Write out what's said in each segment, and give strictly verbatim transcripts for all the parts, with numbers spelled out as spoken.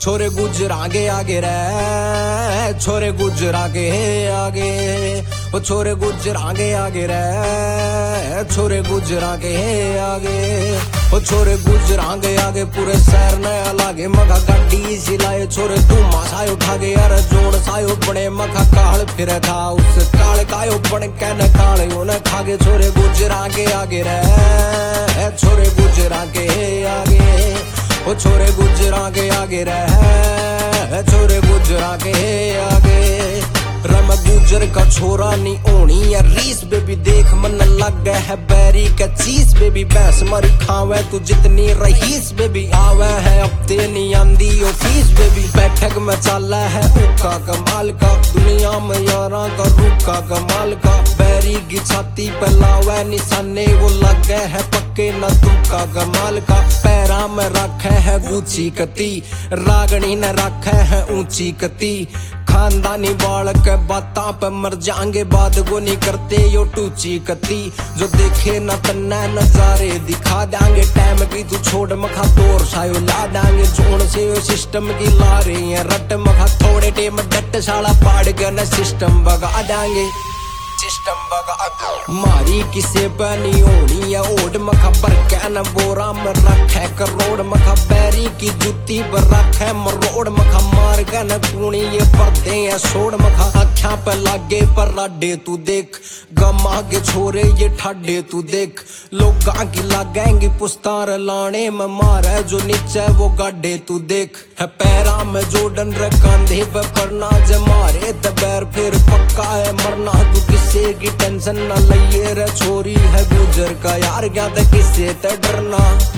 छोरे गुजर आगे आगे रे, छोरे गुजर आगे आगे, वो छोरे गुजर आगे आगे रे, छोरे गुजर आगे आगे, वो छोरे गुजर आगे आगे पूरे शहर नया लागे मखा गाड़ी सिलाए छोरे तू मासायो उठागे यार जोड़ सायो बने मखा काल फिर था उस काल कायो बन कहने काले उन्हें खागे छोरे गुजर आगे आगे रे, छोरे गुजर आगे आगे, वो छोरे गुजर आगे आगे रह, छोरे गुजर आगे आगे। रम गुजर का छोरा नहीं होनी या रीस बेबी देख मन लग गया है बैरी का चीज बेबी भैंस मारी खावे तू जितनी रहीस बेबी आवे है अब ते नहीं आंदी ऑफिस बेबी बैठक में चला है उका कमाल का दुनिया में यारा का रुका कमाल का बैरी की छाती पे लावे निशाने वो लग गए है पक्के न तुका कमाल का पैरा में रखे है गुची कती रागनी न रखे है ऊंची कती खानदानी बाल के बाता पे मर जाएंगे बाद को नहीं करते यो टूची कती जो देखे न तन्ना नजारे दिखा देंगे टाइम की तू छोड़ मखा तोर सायो ला देंगे जोड़ से यो सिस्टम की ला रही है रट मखा थोड़े टेम डट साला पाड़ के न सिस्टम बगा देंगे सिस्टम बगा मारी किसे बनी होनी या ओड मखा पर क्या न बोरा में रखे करोड़ मखा बैरी की जुत्ती पर रखे मरोड़ मखा मार के न कूणी ये पर्दे या सोड़ मखा अख्या पे लागे पर लाडे तू देख गमा के छोरे ये ठाडे तू देख लोग की लागेंगी पुस्तार लाने में मारे जो नीचे वो गाडे तू देख है पैरा में जोड़न रे कांधे पे पड़ना जे मारे दबैर फिर पक्का है मरना तू किसी की टेंशन न लइए रे छोरी है गुजर का यार क्या ते किसे ते डरना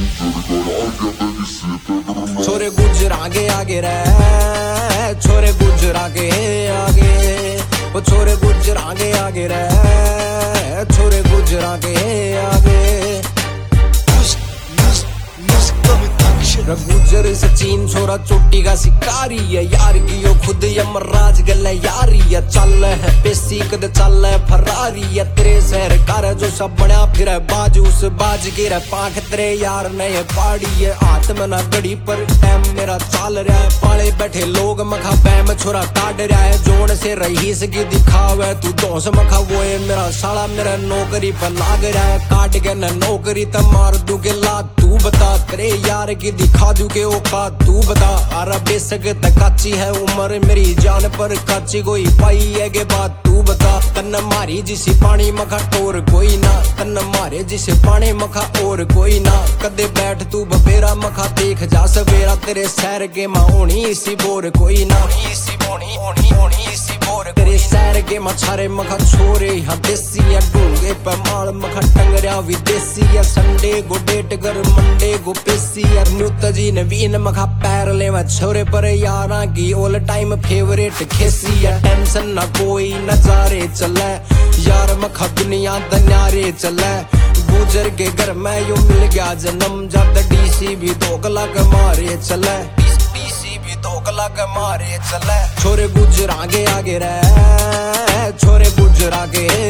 छोरे गुजर आगे आगे रे, छोरे गुजर आगे आगे, वो छोरे गुजर आगे आगे रे, छोरे गुजर आगे आगे। गुजर सचिन छोरा चोटी का शिकारी है यार की यो खुद यमराज गल यारी है चल है पेसी कद चल है फरारी है तेरे शहर कर जो सब बना फिर बाज उस बाज के रे पाख तेरे यार नए पाड़ी है हाथ में ना गड़ी पर टाइम मेरा चल रहा है पाले बैठे लोग मखा बैम छोरा काट रहा है जोड़ से रहीस की दिखावे तू दोस्त मखा वो है मेरा साला मेरा नौकरी पर लाग रहा है काट के न नौकरी त मार दू के ला तू बता तेरे यार की दिखा दू के औकात तू बता आरा बेसक तक काची है उम्र मेरी जान पर काची कोई पाई है के बात तू बता तन मारी जिसे पानी मखा टोर कोई ना तन मारे जिसे पानी मखा और कोई ना कदे बैठ तू बबेरा मखा देख जा सवेरा तेरे सैर के मां होनी इसी बोर कोई ना इसी बोनी होनी होनी इसी बोर तेरे सैर के मछारे मखा छोरे यहाँ देसी या डूंगे पे माल मखा टंगरिया विदेशी या संडे गो डेट कर मंडे गो पेसी या न्यूत जी नवीन मखा पैर ले छोरे पर यारा की ऑल टाइम फेवरेट खेसी या टेंशन ना कोई नजारे चले यार मखा दुनिया दन्यारे चले गुजर के घर में यो मिल गया जन्म जब डीसी भी दो लाख मारे चले डीसी भी दो लाख मारे चले छोरे गुजर आगे आगे रे, छोरे गुजर आगे